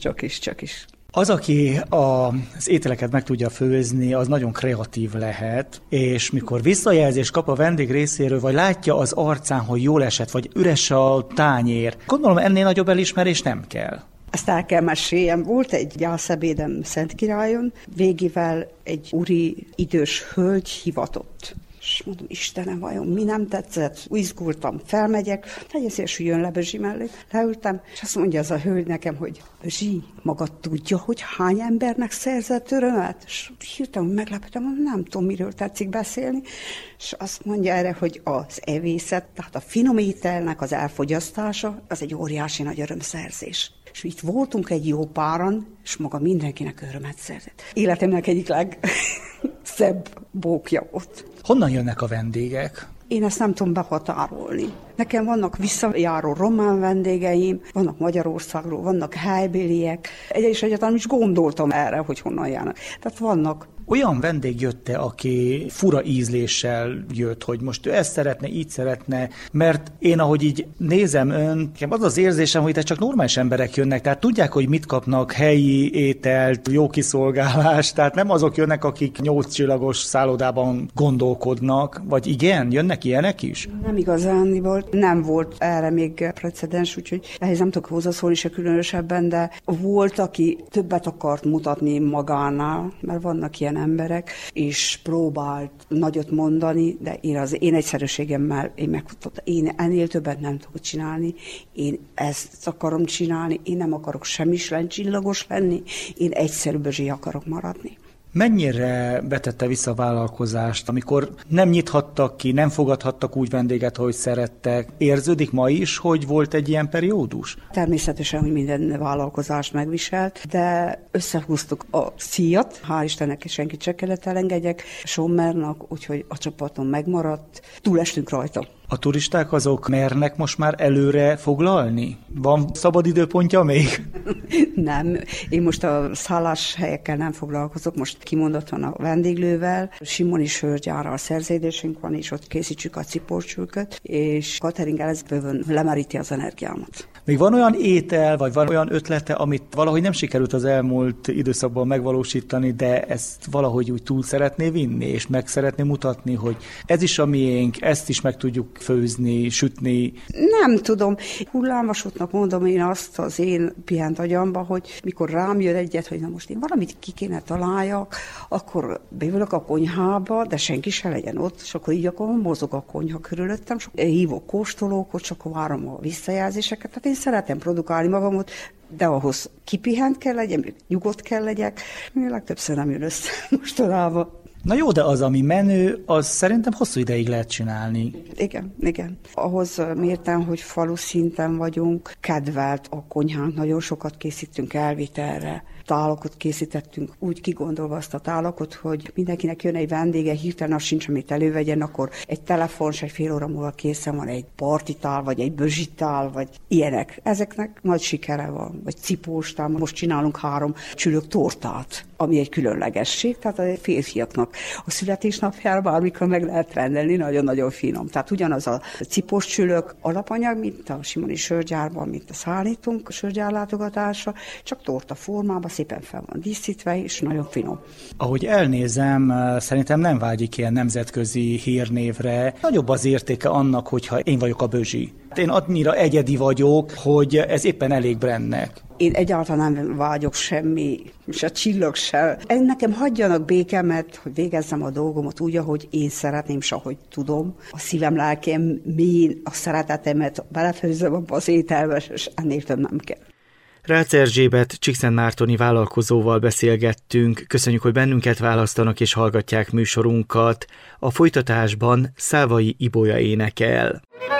Az, aki az ételeket meg tudja főzni, az nagyon kreatív lehet, és mikor visszajelzést kap a vendég részéről, vagy látja az arcán, hogy jól esett, vagy üres a tányér, gondolom ennél nagyobb elismerés nem kell. Ezt el kell meséljem. Volt egy gyászebédem Szentkirályon, végével egy úri idős hölgy hivatott. És mondom, Istenem, vajon mi nem tetszett? Izgultam, felmegyek, legyen szíves, hogy jön le Bezsi mellé. Leültem, és azt mondja az a hölgy nekem, hogy Bezsi, magad tudja, hogy hány embernek szerzett örömet? És hirtelen meglepődtem, nem tudom, miről tetszik beszélni. És azt mondja erre, hogy az evészet, tehát a finom ételnek az elfogyasztása, az egy óriási nagy örömszerzés. És itt voltunk egy jó páran, és maga mindenkinek örömet szerzett. Életemnek egyik legszebb bókja volt. Honnan jönnek a vendégek? Én ezt nem tudom behatárolni. Nekem vannak visszajáró román vendégeim, vannak Magyarországról, vannak helybéliek. Egyáltalán is gondoltam erre, hogy honnan járnak. Tehát vannak. Olyan vendég jött-e, aki fura ízléssel jött, hogy most ő ezt szeretne, így szeretne, mert én, ahogy így nézem önt, az az érzésem, hogy itt csak normális emberek jönnek, tehát tudják, hogy mit kapnak, helyi ételt, jó kiszolgálást, tehát nem azok jönnek, akik 8 csillagos szállodában gondolkodnak, vagy igen, jönnek ilyenek is? Nem igazándiból. volt. Nem volt erre még precedens, úgyhogy ehhez nem tudok hozzászólni se különösebben, de volt, aki többet akart mutatni magánál, mert vannak ilyen emberek, és próbált nagyot mondani, de én egyszerűségemmel megmutatom, én ennél többet nem tudok csinálni, én ezt akarom csinálni, én nem akarok semmi csillagos lenni, én egyszerű Bözsi akarok maradni. Mennyire vetette vissza a vállalkozást, amikor nem nyithattak ki, nem fogadhattak úgy vendéget, ahogy szerettek? Érződik ma is, hogy volt egy ilyen periódus? Természetesen, hogy minden vállalkozást megviselt, de összehúztuk a szíjat, hál' Istennek senkit se kellett elengedjek, Sommernak, úgyhogy a csapaton megmaradt, túlestünk rajta. A turisták azok mernek most már előre foglalni? Van szabadidőpontja még? Nem, én most a szálláshelyekkel nem foglalkozok, most kimondottan a vendéglővel, Simoni sörgyárral szerződésünk van, és ott készítsük a ciporcsülköt, és catering ez bőven lemeríti az energiámat. Még van olyan étel, vagy van olyan ötlete, amit valahogy nem sikerült az elmúlt időszakban megvalósítani, de ezt valahogy úgy túl szeretné vinni, és meg szeretné mutatni, hogy ez is a miénk, ezt is meg tudjuk főzni, sütni? Nem tudom. Hullámvasútnak mondom én azt az én pihent agyamba, hogy mikor rám jön egyet, hogy na most én valamit ki kéne találjak, akkor bevülök a konyhába, de senki se legyen ott, és akkor így akkor mozog a konyha körülöttem, és hívok kóstolókat, csak várom a visszajelzéseket. Tehát én szeretem produkálni magamot, de ahhoz kipihent kell legyen, nyugodt kell legyek. Legtöbbször nem jön össze mostanában. Na jó, de az, ami menő, az szerintem hosszú ideig lehet csinálni. Igen. Ahhoz mérten, hogy falu szinten vagyunk, kedvelt a konyhánk, nagyon sokat készítünk elvitelre. Tálakot készítettünk, úgy kigondolva azt a tálakot, hogy mindenkinek jön egy vendége, hirtelen az sincs, amit elővegyen, akkor egy telefon, egy fél óra múlva készen van egy partitál, vagy egy bözsitál, vagy ilyenek. Ezeknek nagy sikere van, vagy cipóstál. Most csinálunk 3 csülök tortát, ami egy különlegesség, tehát a férfiaknak a születésnapjára bármikor meg lehet rendelni, nagyon-nagyon finom. Tehát ugyanaz a cipós csülök alapanyag, mint a Simoni sörgyárban, mint a szállítunk a sörgyárlátogatásra, csak torta formában, szépen fel van díszítve, és nagyon finom. Ahogy elnézem, szerintem nem vágyik ilyen nemzetközi hírnévre. Nagyobb az értéke annak, hogyha én vagyok a Bözsi. Én annyira egyedi vagyok, hogy ez éppen elég brennek. Én egyáltalán nem vágyok semmi, se csillag se. Nekem hagyjanak békemet, hogy végezzem a dolgomat úgy, ahogy én szeretném, s ahogy tudom. A szívem, lelkem mélyén a szeretetemet belefőzzem abba az ételbe, és ennél több nem kell. Rácz Erzsébet csíkszentmártoni vállalkozóval beszélgettünk. Köszönjük, hogy bennünket választanak és hallgatják műsorunkat. A folytatásban Szávai Ibolya énekel.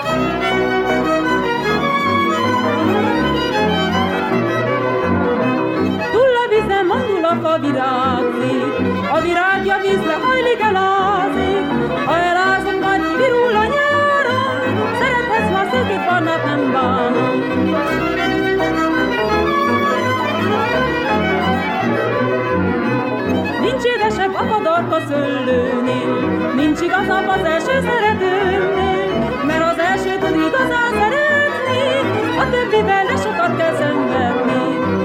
A virágja vízbe hajlik, elázik, ha elázom, majd kivirul a nyáron, szerethetsz már szőkét, barnát nem bánom. Nincs édesebb a padarka szőlőnél, nincs igazabb az első szeretőnél, mert az első tud igazán szeretni, a többivel ne sokat kell szenvedni.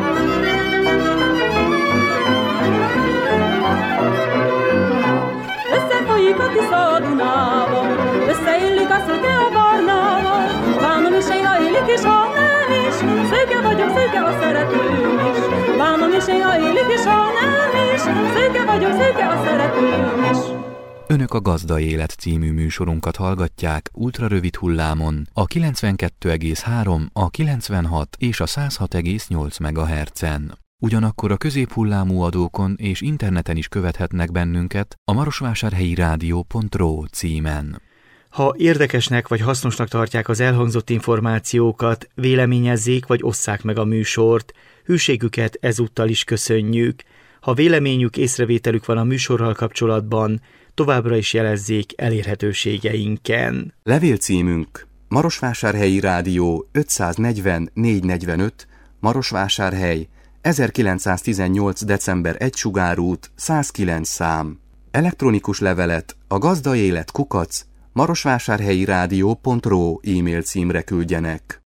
Összefolyik a Tisza a Dunával, összeillik a szőke a barnával, bánom is én, ha illik is, ha nem is, szőke vagyok, szőke a szeretőm is. Bánom is én, ha illik is, ha nem is, szőke vagyok, szőke a szeretőm is. Önök a Gazda Élet című műsorunkat hallgatják ultrarövid hullámon a 92,3, a 96 és a 106,8 MHz-en. Ugyanakkor a középhullámú adókon és interneten is követhetnek bennünket a marosvásárhelyi rádió.ro címen. Ha érdekesnek vagy hasznosnak tartják az elhangzott információkat, véleményezzék vagy osszák meg a műsort. Hűségüket ezúttal is köszönjük. Ha véleményük, észrevételük van a műsorral kapcsolatban, továbbra is jelezzék elérhetőségeinken. Levélcímünk: Marosvásárhelyi Rádió 540 445, Marosvásárhely, 1918. december 1 Sugárút, 109 szám. Elektronikus levelet a gazdaélet@marosvásárhelyirádió.ro e-mail címre küldjenek.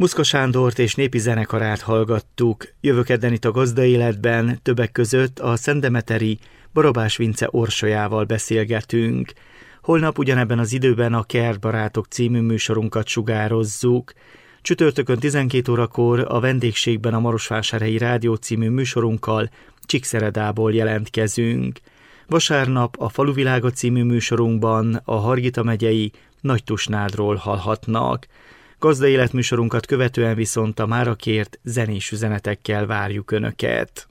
Muszka Sándort és népi zenekarát hallgattuk. Jövő kedden itt a Gazdaéletben többek között a Szentdemeteri Barabás Vince Orsolyával beszélgetünk. Holnap ugyanebben az időben a Kertbarátok című műsorunkat sugározzuk. Csütörtökön 12 órakor a vendégségben a Marosvásárhelyi Rádió című műsorunkkal Csíkszeredából jelentkezünk. Vasárnap a Faluvilága című műsorunkban a Hargita megyei Nagytusnádról hallhatnak. Gazdaélet műsorunkat követően viszont a mára kért zenés üzenetekkel várjuk Önöket.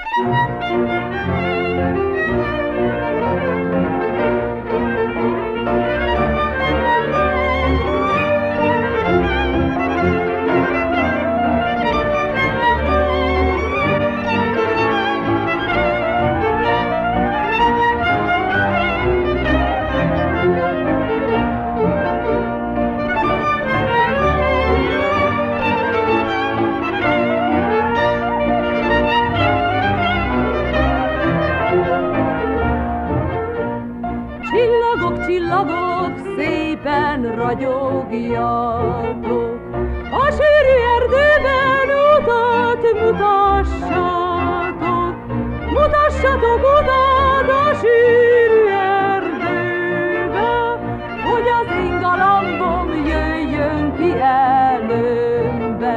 Ragyogjatok, a sűrű erdőben utat mutassatok, mutassatok utat a sűrű erdőbe, hogy az én galambom jöjjön ki előmbe.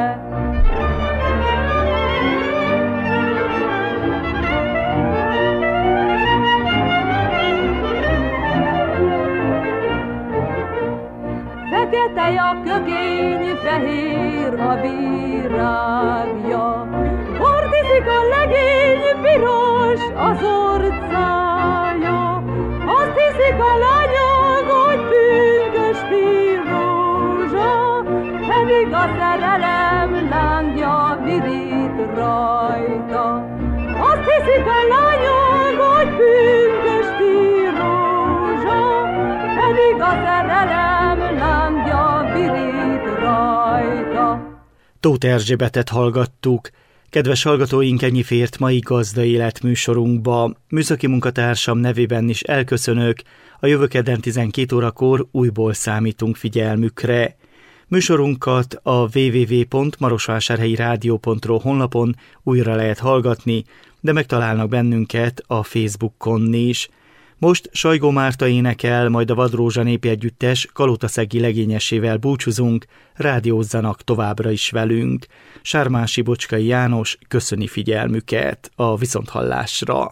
Fekete a kökény, fehér a virágja, hordiszik a legény, piros az orcája. Azt hiszik a lányok, hogy pünkösdi rózsa, pedig a szerelem lángja virít rajta. Azt hiszik a lányok, hogy pünkösdi rózsa, pedig a szerelem lángja virít rajta. Tóth Erzsébetet hallgattuk. Kedves hallgatóink, ennyi fért mai Gazdaélet műsorunkba. Műszaki munkatársam nevében is elköszönök. A jövő kedden 12 órakor újból számítunk figyelmükre. Műsorunkat a www.marosvásárhelyirádió.ro honlapon újra lehet hallgatni, de megtalálnak bennünket a Facebookon is. Most Sajgó Márta énekel, majd a Vadrózsa népi együttes kalotaszegi legényesével búcsúzunk, rádiózzanak továbbra is velünk. Sármási Bocskai János köszöni figyelmüket, a viszonthallásra.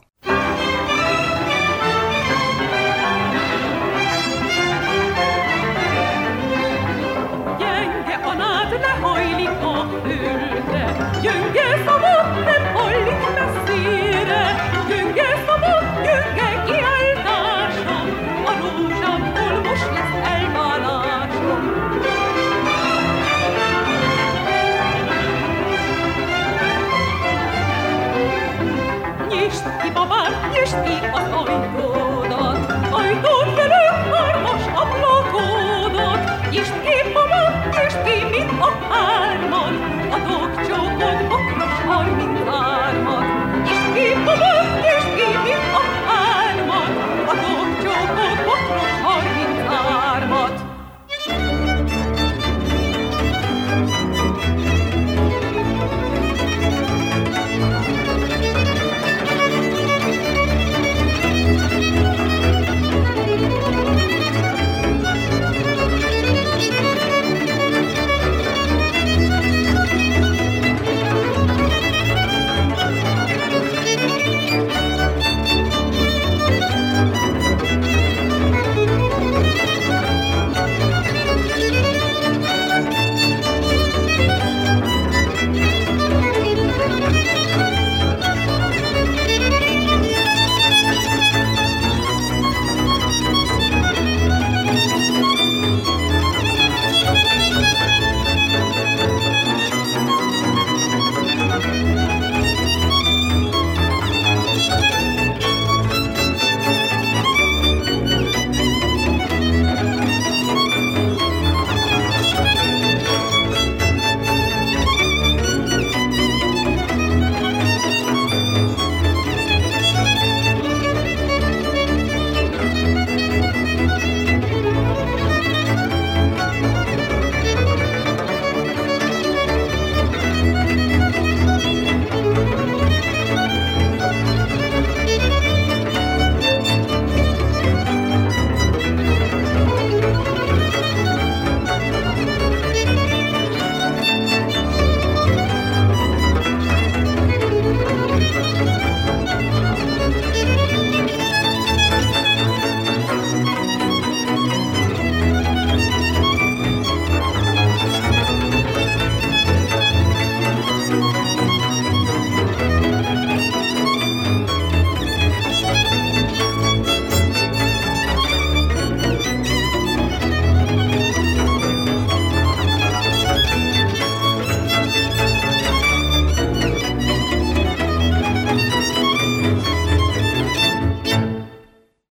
Gyenge a nád lehajlik a földre, gyönge szavod nem hallik messzire, gyönge szavod, gyönge kiáltásom, a rózsámból most lesz elválásom. Nyisd ki, babám, nyisd ki az ajtót,